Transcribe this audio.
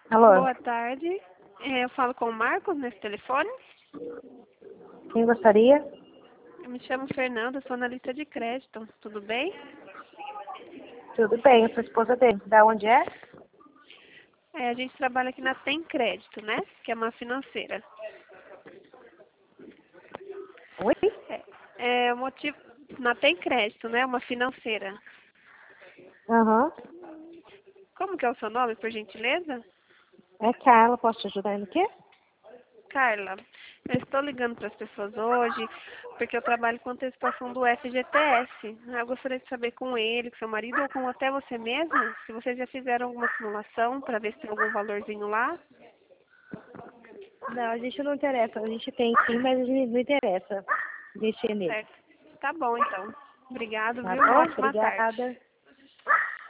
Alô, Boa tarde. Eu falo com o Marcos nesse telefone. quem gostaria? Eu me chamo Fernanda, sou analista de crédito. Tudo bem? Tudo bem, eu sou esposa dele. Da onde é? A gente trabalha aqui na Tem Crédito, né? Que é uma financeira. Oi? O motivo... Na Tem Crédito, né? Uma financeira. Aham. Como que é o seu nome, por gentileza? É Carla, posso te ajudar no quê? Carla. Eu estou ligando para as pessoas hoje porque eu trabalho com antecipação do FGTS. Eu gostaria de saber com ele, com seu marido ou com até você mesma, se vocês já fizeram alguma simulação para ver se tem algum valorzinho lá. Não, a gente não interessa. A gente tem sim, mas a gente não interessa mexer nele. Certo. Tá bom, então. Obrigado, Tá viu? Uma bom? ótima tarde. Obrigada.